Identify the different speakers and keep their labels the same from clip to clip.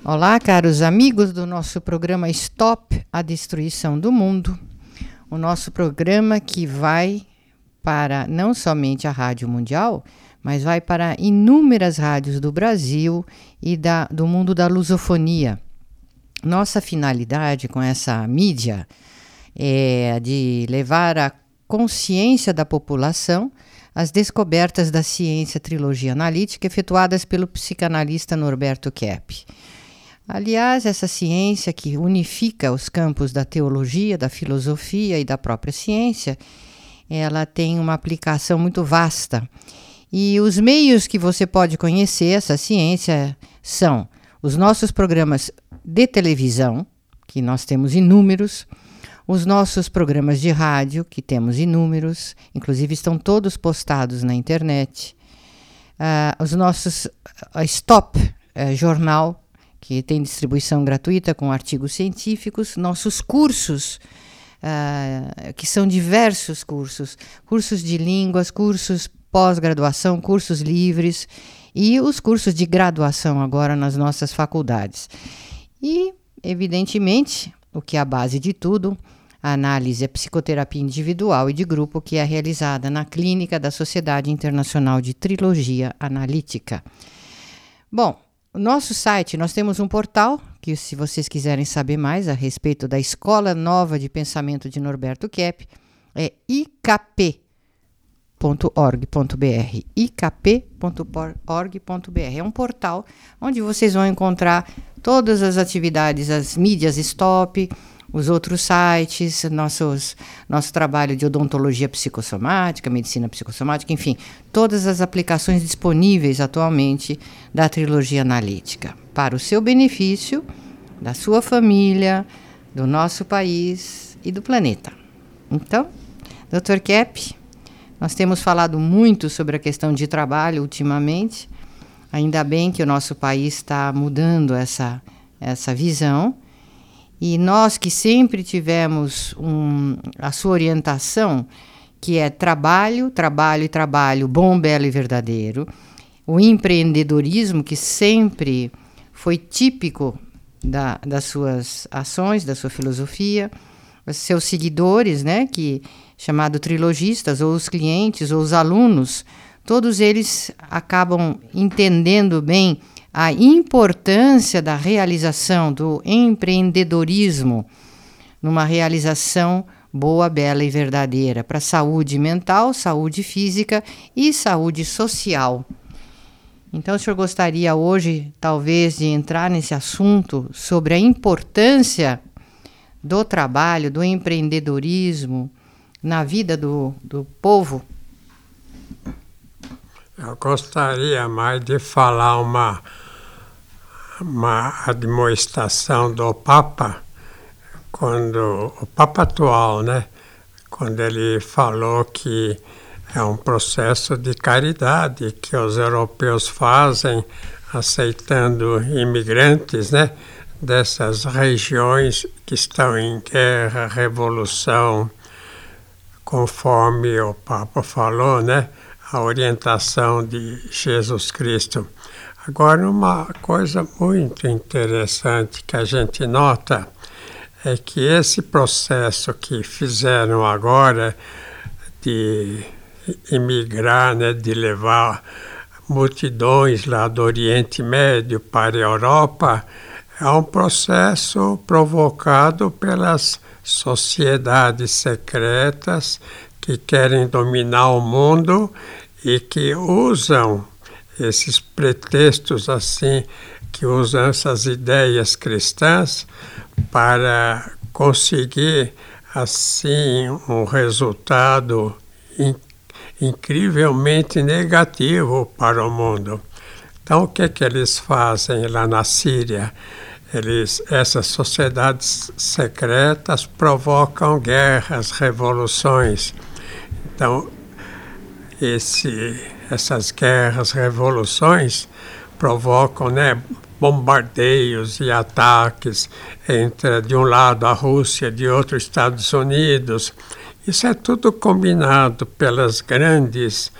Speaker 1: Olá, caros amigos do nosso programa Stop a Destruição do Mundo. O nosso programa que vai para não somente a Rádio Mundial, mas vai para inúmeras rádios do Brasil e do mundo da lusofonia. Nossa finalidade com essa mídia é de levar a consciência da população às descobertas da ciência trilogia analítica efetuadas pelo psicanalista Norberto Kepp. Aliás, essa ciência que unifica os campos da teologia, da filosofia e da própria ciência, ela tem uma aplicação muito vasta. E os meios que você pode conhecer essa ciência são os nossos programas de televisão, que nós temos inúmeros, os nossos programas de rádio, que temos inúmeros, inclusive estão todos postados na internet, os nossos Stop jornal, que tem distribuição gratuita com artigos científicos, nossos cursos, que são diversos cursos de línguas, cursos pós-graduação, cursos livres e os cursos de graduação agora nas nossas faculdades. E, evidentemente, o que é a base de tudo, a análise, a psicoterapia individual e de grupo que é realizada na clínica da Sociedade Internacional de Trilogia Analítica. Bom, o nosso site, nós temos um portal, que se vocês quiserem saber mais a respeito da Escola Nova de Pensamento de Norberto Kepp, é ikp.org.br, ikp.org.br. É um portal onde vocês vão encontrar todas as atividades, as mídias Stop, os outros sites, nosso trabalho de odontologia psicossomática, medicina psicossomática, enfim, todas as aplicações disponíveis atualmente da trilogia analítica, para o seu benefício, da sua família, do nosso país e do planeta. Então, Dr. Kepp, nós temos falado muito sobre a questão de trabalho ultimamente, ainda bem que o nosso país está mudando essa visão. E nós que sempre tivemos a sua orientação, que é trabalho, trabalho e trabalho, bom, belo e verdadeiro. O empreendedorismo, que sempre foi típico das suas ações, da sua filosofia. Os seus seguidores, né, chamado trilogistas, ou os clientes, ou os alunos, todos eles acabam entendendo bem a importância da realização do empreendedorismo numa realização boa, bela e verdadeira para a saúde mental, saúde física e saúde social. Então, o senhor gostaria hoje, talvez, de entrar nesse assunto sobre a importância do trabalho, do empreendedorismo na vida do povo?
Speaker 2: Eu gostaria mais de falar uma admoestação do Papa, o Papa atual, né? Quando ele falou que é um processo de caridade que os europeus fazem, aceitando imigrantes, né? Dessas regiões que estão em guerra, revolução, conforme o Papa falou, né? A orientação de Jesus Cristo. Agora, uma coisa muito interessante que a gente nota é que esse processo que fizeram agora de imigrar, né, de levar multidões lá do Oriente Médio para a Europa, é um processo provocado pelas sociedades secretas que querem dominar o mundo e que usam esses pretextos assim, que usam essas ideias cristãs para conseguir assim um resultado incrivelmente negativo para o mundo. Então, o que eles fazem lá na Síria? Essas sociedades secretas provocam guerras, revoluções. Então, essas guerras, revoluções provocam, né, bombardeios e ataques entre, de um lado, a Rússia, de outro, Estados Unidos. Isso é tudo combinado pelas grandes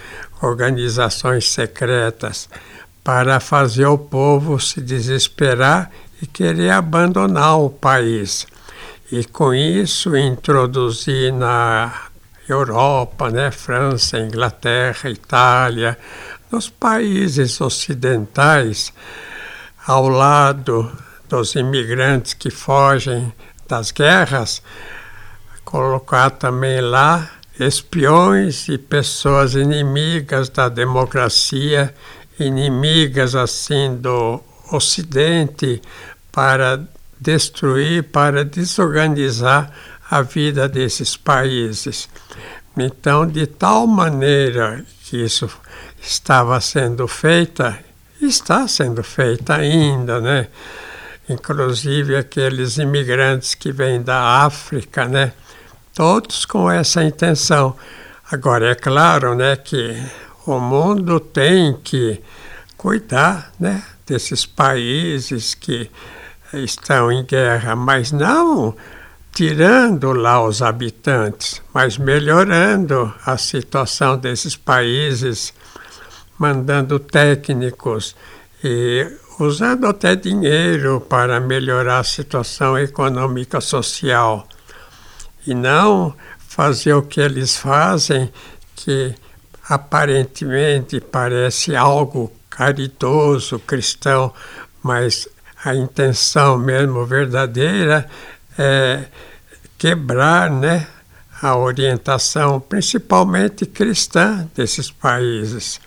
Speaker 2: organizações secretas para fazer o povo se desesperar e querer abandonar o país. E com isso introduzir na Europa, né, França, Inglaterra, Itália, nos países ocidentais, ao lado dos imigrantes que fogem das guerras, colocar também lá espiões e pessoas inimigas da democracia, inimigas assim do Ocidente, para destruir, para desorganizar a vida desses países. Então, de tal maneira que isso estava sendo feita, está sendo feita ainda, né? Inclusive aqueles imigrantes que vêm da África, né? Todos com essa intenção. Agora, é claro, né, que o mundo tem que cuidar, né, desses países que estão em guerra, mas não tirando lá os habitantes, mas melhorando a situação desses países, mandando técnicos e usando até dinheiro para melhorar a situação econômica social. E não fazer o que eles fazem, que aparentemente parece algo caridoso, cristão, mas a intenção mesmo verdadeira é quebrar, né, a orientação, principalmente cristã, desses países.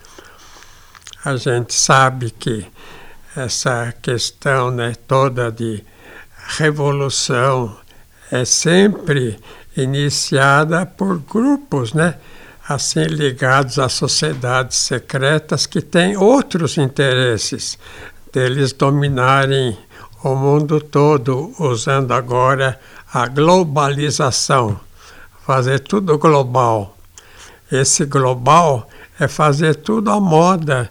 Speaker 2: A gente sabe que essa questão, né, toda de revolução é sempre iniciada por grupos, né, assim ligados a sociedades secretas que têm outros interesses, deles dominarem o mundo todo, usando agora a globalização, fazer tudo global. Esse global é fazer tudo à moda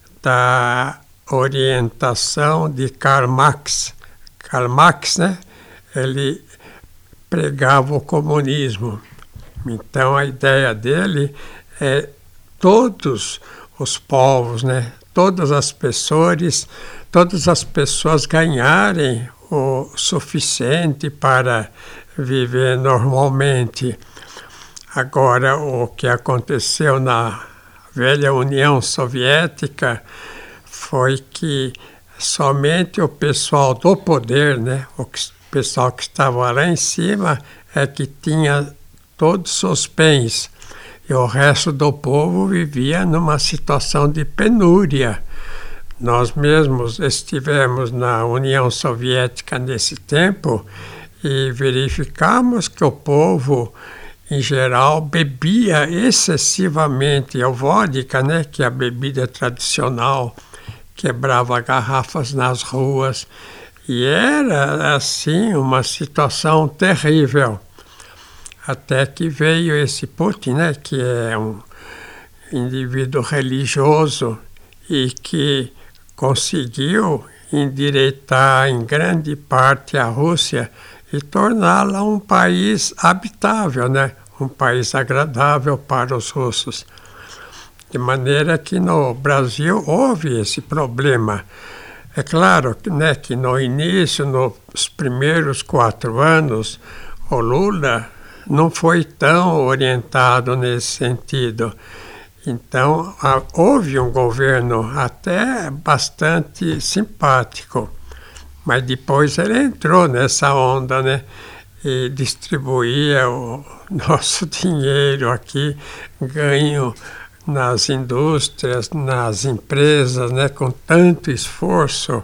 Speaker 2: da orientação de Karl Marx. Karl Marx, né, ele pregava o comunismo. Então a ideia dele é todos os povos, né, todas as pessoas ganharem o suficiente para viver normalmente. Agora, o que aconteceu na velha União Soviética foi que somente o pessoal do poder, né, o pessoal que estava lá em cima, é que tinha todos os bens. E o resto do povo vivia numa situação de penúria. Nós mesmos estivemos na União Soviética nesse tempo e verificamos que o povo, em geral, bebia excessivamente a vodka, né, que é a bebida tradicional, quebrava garrafas nas ruas. E era, assim, uma situação terrível. Até que veio esse Putin, né, que é um indivíduo religioso e que conseguiu endireitar em grande parte a Rússia e torná-la um país habitável, né, um país agradável para os russos. De maneira que no Brasil houve esse problema. É claro, né, que no início, nos primeiros 4 anos, o Lula não foi tão orientado nesse sentido. Então, houve um governo até bastante simpático, mas depois ele entrou nessa onda, né, e distribuía o nosso dinheiro aqui, ganho nas indústrias, nas empresas, né, com tanto esforço,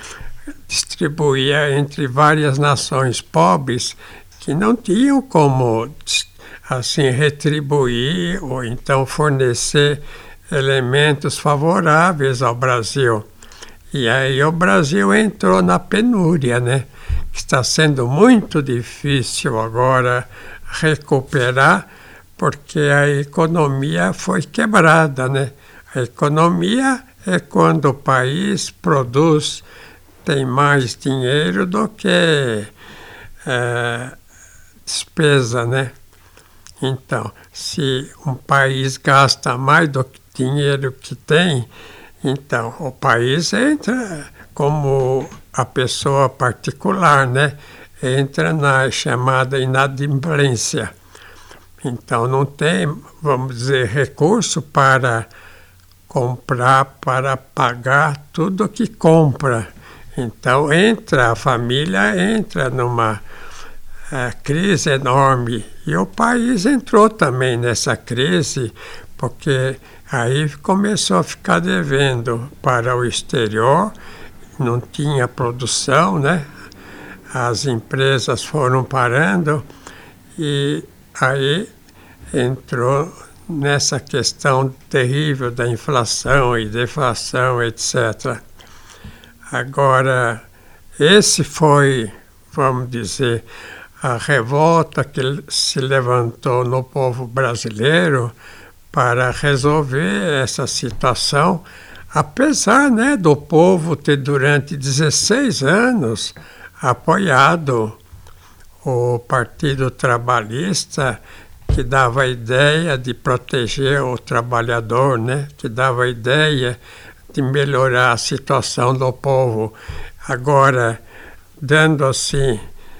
Speaker 2: distribuía entre várias nações pobres que não tinham como, assim, retribuir ou então fornecer elementos favoráveis ao Brasil. E aí o Brasil entrou na penúria, né? Está sendo muito difícil agora recuperar, porque a economia foi quebrada, né? A economia é quando o país produz, tem mais dinheiro do que despesa, né? Então, se um país gasta mais do dinheiro que tem, então o país entra como a pessoa particular, né, entra na chamada inadimplência. Então não tem, vamos dizer, recurso para comprar, para pagar tudo que compra. Então a família entra numa crise enorme. E o país entrou também nessa crise, porque aí começou a ficar devendo para o exterior, não tinha produção, né? As empresas foram parando e aí entrou nessa questão terrível da inflação e deflação, etc. Agora, esse foi, vamos dizer, a revolta que se levantou no povo brasileiro para resolver essa situação, apesar, né, do povo ter durante 16 anos apoiado o Partido Trabalhista, que dava a ideia de proteger o trabalhador, né? Que dava a ideia de melhorar a situação do povo. Agora, dando assim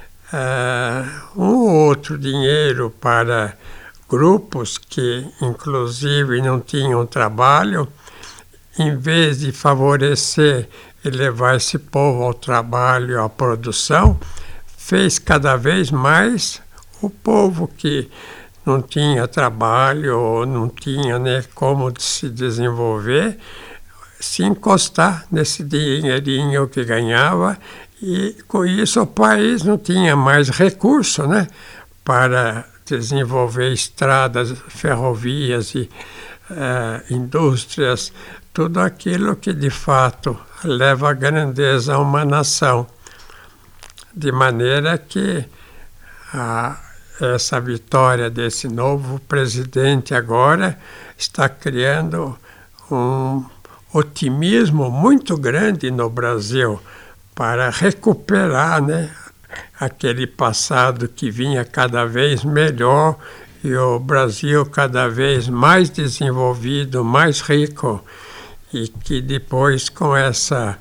Speaker 2: um ou outro dinheiro para grupos que, inclusive, não tinham trabalho, em vez de favorecer e levar esse povo ao trabalho, à produção, fez cada vez mais o povo que não tinha trabalho ou não tinha, né, como se desenvolver, se encostar nesse dinheirinho que ganhava, e com isso o país não tinha mais recurso, né, para desenvolver estradas, ferrovias e indústrias, tudo aquilo que de fato leva à grandeza a uma nação. De maneira que essa vitória desse novo presidente agora está criando um otimismo muito grande no Brasil para recuperar, né, aquele passado que vinha cada vez melhor e o Brasil cada vez mais desenvolvido, mais rico, e que depois com essa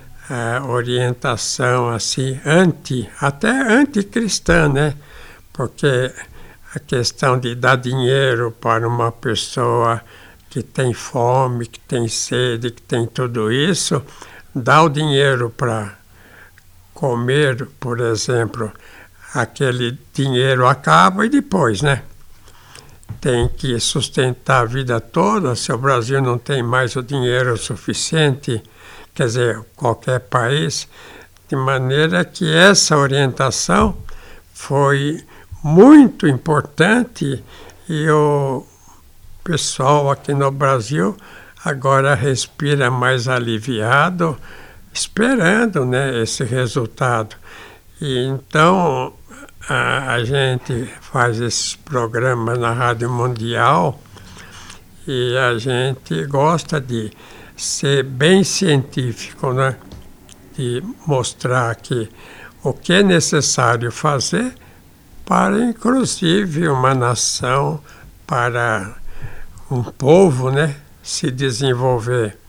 Speaker 2: orientação assim até anticristã, né? Porque a questão de dar dinheiro para uma pessoa que tem fome, que tem sede, que tem tudo isso, dá o dinheiro para comer, por exemplo, aquele dinheiro acaba e depois, né? Tem que sustentar a vida toda, se o Brasil não tem mais o dinheiro suficiente, quer dizer, qualquer país, de maneira que essa orientação foi muito importante e o pessoal aqui no Brasil agora respira mais aliviado, esperando, né, esse resultado. E então a gente faz esses programas na Rádio Mundial e a gente gosta de ser bem científico, né? De mostrar que o que é necessário fazer para, inclusive, uma nação, para um povo, né, se desenvolver.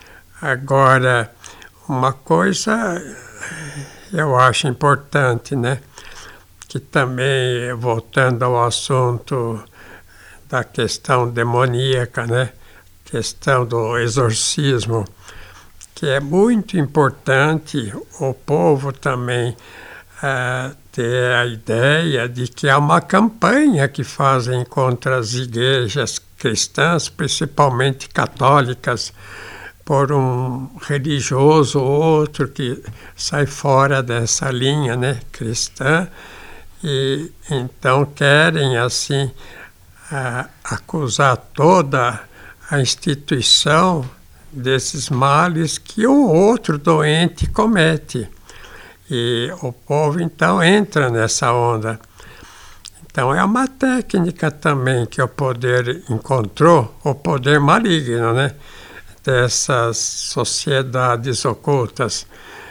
Speaker 2: Agora, uma coisa eu acho importante, né, que também, voltando ao assunto da questão demoníaca, né, questão do exorcismo, que é muito importante o povo também ter a ideia de que há uma campanha que fazem contra as igrejas cristãs, principalmente católicas, por um religioso ou outro que sai fora dessa linha, né, cristã, e então querem assim acusar toda a instituição desses males que um outro doente comete. E o povo, então, entra nessa onda. Então, é uma técnica também que o poder encontrou, o poder maligno, né, dessas sociedades ocultas.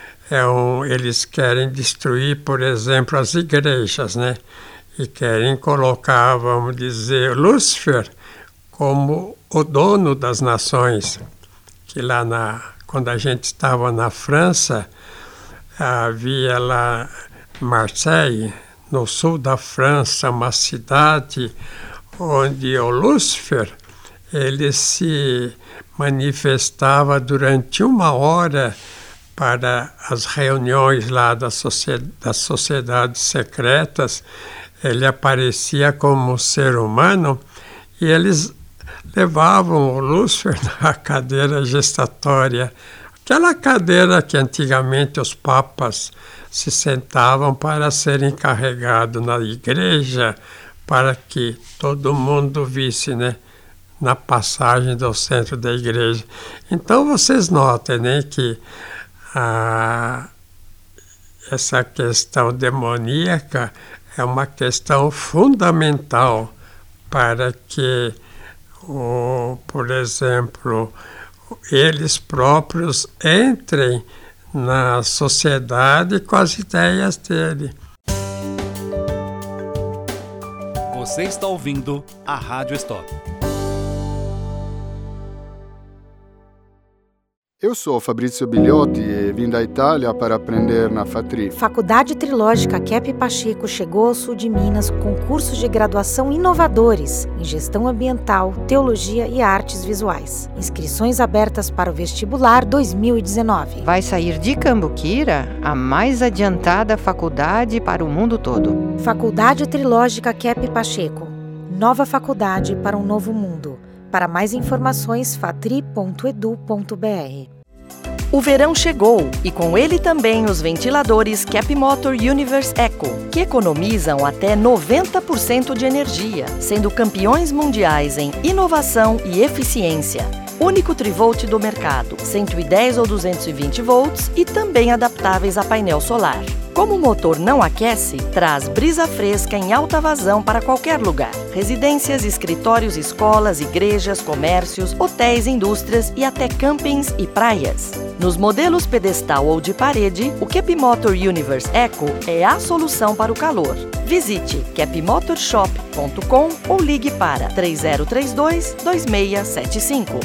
Speaker 2: Eles querem destruir, por exemplo, as igrejas, né, e querem colocar, vamos dizer, Lúcifer como o dono das nações. Que lá, quando a gente estava na França, havia lá em Marseille, no sul da França, uma cidade onde o Lúcifer ele se manifestava durante 1 hora para as reuniões lá das sociedades secretas. Ele aparecia como um ser humano e eles levavam o Lúcifer na cadeira gestatória, aquela cadeira que antigamente os papas se sentavam para serem carregados na igreja, para que todo mundo visse, né, na passagem do centro da igreja. Então vocês notem, né, que essa questão demoníaca é uma questão fundamental para que, por exemplo, eles próprios entrem na sociedade com as ideias dele.
Speaker 3: Você está ouvindo a Rádio Stop.
Speaker 4: Eu sou Fabrizio Bigliotti e vim da Itália para aprender na FATRI.
Speaker 5: Faculdade Trilógica Kepp Pacheco chegou ao sul de Minas com cursos de graduação inovadores em Gestão Ambiental, Teologia e Artes Visuais. Inscrições abertas para o vestibular 2019.
Speaker 1: Vai sair de Cambuquira a mais adiantada faculdade para o mundo todo.
Speaker 5: Faculdade Trilógica Kepp Pacheco. Nova faculdade para um novo mundo. Para mais informações, fatri.edu.br.
Speaker 6: O verão chegou e com ele também os ventiladores Kepp Motor Universe Eco, que economizam até 90% de energia, sendo campeões mundiais em inovação e eficiência. Único trivolt do mercado, 110 ou 220 volts e também adaptáveis a painel solar. Como o motor não aquece, traz brisa fresca em alta vazão para qualquer lugar. Residências, escritórios, escolas, igrejas, comércios, hotéis, indústrias e até campings e praias. Nos modelos pedestal ou de parede, o Kepp Motor Universe Eco é a solução para o calor. Visite keppmotorshop.com ou ligue para 3032-2675.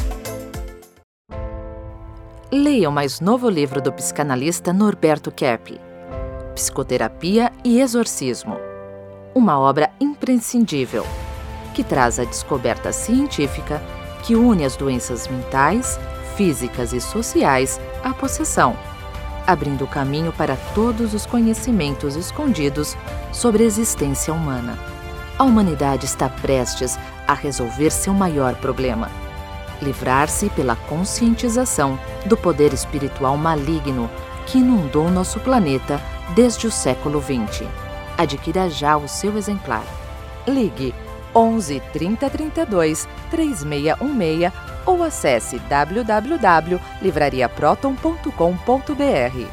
Speaker 7: Leia o mais novo livro do psicanalista Norberto Kepp, Psicoterapia e Exorcismo, uma obra imprescindível, que traz a descoberta científica que une as doenças mentais, físicas e sociais à possessão, abrindo o caminho para todos os conhecimentos escondidos sobre a existência humana. A humanidade está prestes a resolver seu maior problema: livrar-se pela conscientização do poder espiritual maligno que inundou nosso planeta desde o século XX. Adquira já o seu exemplar. Ligue 11 30 32 3616 ou acesse www.livrariaproton.com.br.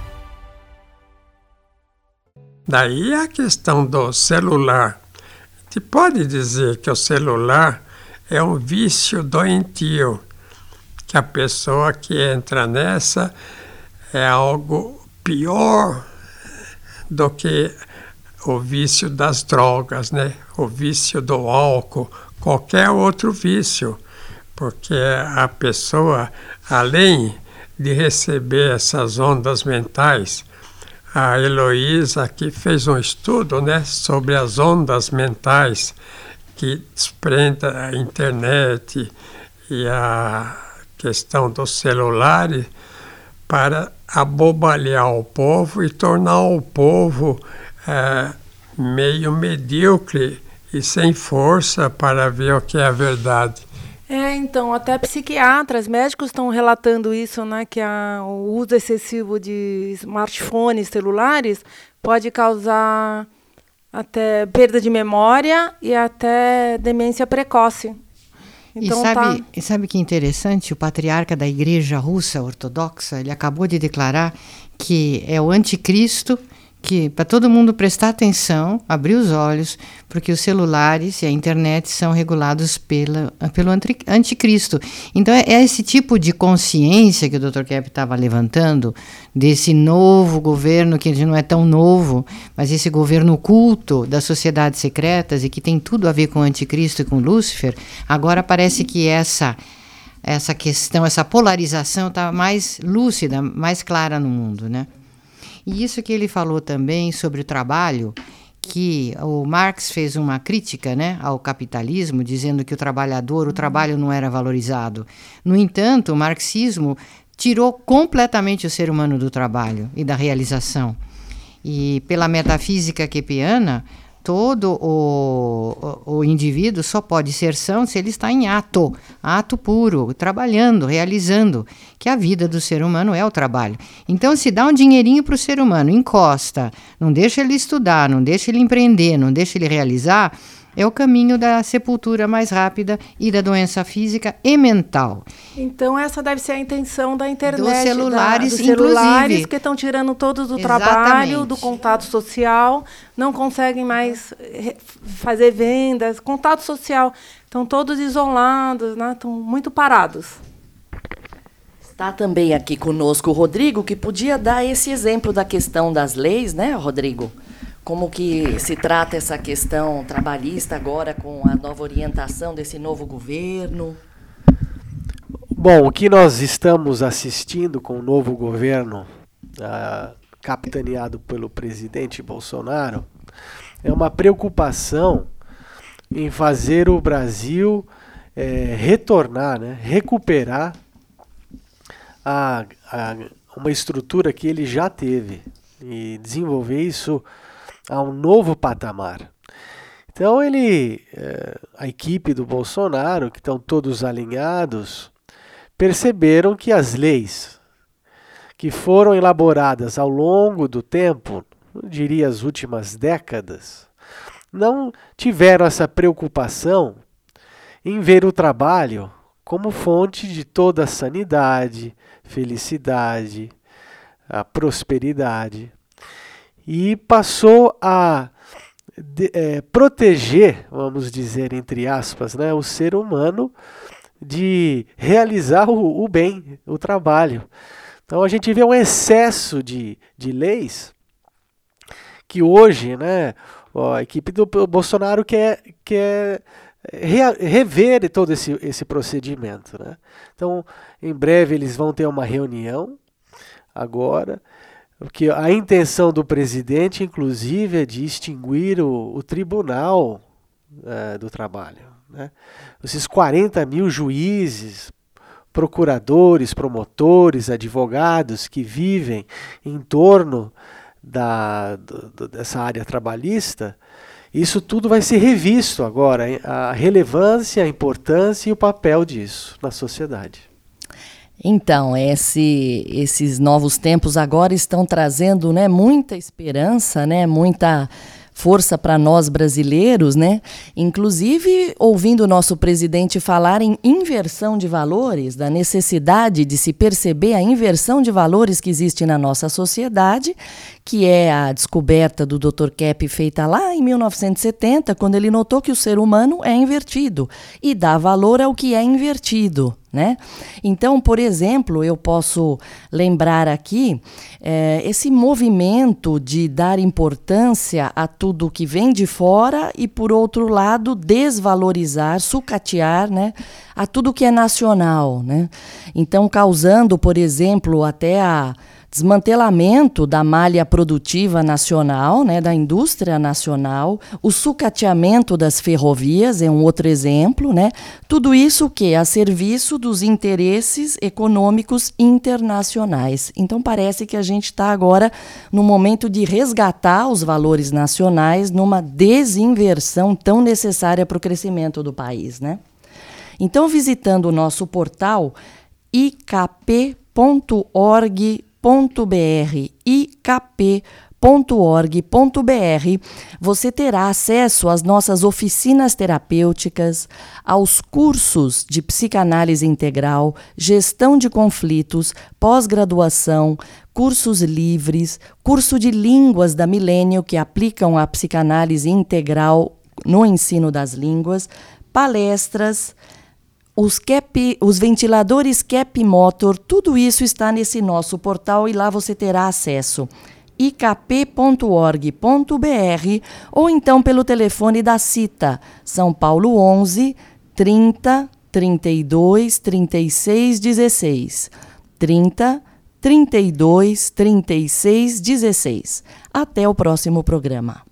Speaker 2: Daí a questão do celular. A gente pode dizer que o celular é um vício doentio, que a pessoa que entra nessa é algo pior do que o vício das drogas, né? O vício do álcool, qualquer outro vício, porque a pessoa, além de receber essas ondas mentais, a Heloísa aqui fez um estudo, né, sobre as ondas mentais que desprende a internet e a questão do celular para abobalhar o povo e tornar o povo meio medíocre e sem força para ver o que é a verdade.
Speaker 8: Então, até psiquiatras, médicos estão relatando isso, né, que o uso excessivo de smartphones, celulares, pode causar até perda de memória e até demência precoce. Então,
Speaker 1: e sabe que interessante? O patriarca da Igreja Russa Ortodoxa, ele acabou de declarar que é o anticristo, que para todo mundo prestar atenção, abrir os olhos, porque os celulares e a internet são regulados pelo anticristo. Então é esse tipo de consciência que o Dr. Kepp estava levantando, desse novo governo, que não é tão novo, mas esse governo oculto das sociedades secretas e que tem tudo a ver com o anticristo e com Lúcifer. Agora parece que essa questão, essa polarização está mais lúcida, mais clara no mundo, né? E isso que ele falou também sobre o trabalho, que o Marx fez uma crítica, né, ao capitalismo, dizendo que o trabalho não era valorizado. No entanto, o marxismo tirou completamente o ser humano do trabalho e da realização. E pela metafísica kepiana, todo o indivíduo só pode ser são se ele está em ato puro, trabalhando, realizando, que a vida do ser humano é o trabalho. Então, se dá um dinheirinho para o ser humano, encosta, não deixa ele estudar, não deixa ele empreender, não deixa ele realizar, é o caminho da sepultura mais rápida e da doença física e mental.
Speaker 8: Então, essa deve ser a intenção da internet.
Speaker 1: Dos celulares,
Speaker 8: dos celulares
Speaker 1: inclusive.
Speaker 8: Que estão tirando todos do
Speaker 1: Exatamente.
Speaker 8: trabalho, do contato social, não conseguem mais fazer vendas, contato social. Estão todos isolados, né? Estão muito parados.
Speaker 6: Está também aqui conosco o Rodrigo, que podia dar esse exemplo da questão das leis, né, Rodrigo? Como que se trata essa questão trabalhista agora com a nova orientação desse novo governo?
Speaker 9: Bom, o que nós estamos assistindo com o novo governo, capitaneado pelo presidente Bolsonaro, é uma preocupação em fazer o Brasil retornar, né, recuperar uma estrutura que ele já teve e desenvolver isso a um novo patamar. Então a equipe do Bolsonaro, que estão todos alinhados, perceberam que as leis que foram elaboradas ao longo do tempo, eu diria as últimas décadas, não tiveram essa preocupação em ver o trabalho como fonte de toda a sanidade, felicidade, a prosperidade. E passou a proteger, vamos dizer, entre aspas, né, o ser humano de realizar o bem, o trabalho. Então a gente vê um excesso de leis que hoje, né, a equipe do Bolsonaro quer rever todo esse procedimento, né? Então, em breve eles vão ter uma reunião agora, porque a intenção do presidente, inclusive, é de extinguir o Tribunal do Trabalho, né? Esses 40 mil juízes, procuradores, promotores, advogados que vivem em torno dessa área trabalhista, isso tudo vai ser revisto agora, a relevância, a importância e o papel disso na sociedade.
Speaker 6: Então, esses novos tempos agora estão trazendo, né, muita esperança, né, muita força para nós brasileiros, né? Inclusive, ouvindo o nosso presidente falar em inversão de valores, da necessidade de se perceber a inversão de valores que existe na nossa sociedade, que é a descoberta do Dr. Kepp feita lá em 1970, quando ele notou que o ser humano é invertido e dá valor ao que é invertido, né? Então, por exemplo, eu posso lembrar aqui esse movimento de dar importância a tudo que vem de fora e, por outro lado, desvalorizar, sucatear, né, a tudo que é nacional, né? Então, causando, por exemplo, até a desmantelamento da malha produtiva nacional, né, da indústria nacional, o sucateamento das ferrovias é um outro exemplo, né? Tudo isso que a serviço dos interesses econômicos internacionais. Então parece que a gente está agora no momento de resgatar os valores nacionais numa desinversão tão necessária para o crescimento do país, né? Então, visitando o nosso portal ikp.org.br, ikp.org.br, você terá acesso às nossas oficinas terapêuticas, aos cursos de psicanálise integral, gestão de conflitos, pós-graduação, cursos livres, curso de línguas da Milênio que aplicam a psicanálise integral no ensino das línguas, palestras, os ventiladores Kepp Motor, tudo isso está nesse nosso portal e lá você terá acesso. ikp.org.br ou então pelo telefone da CITA, São Paulo 11 30 32 36 16, 30 32 36 16. Até o próximo programa.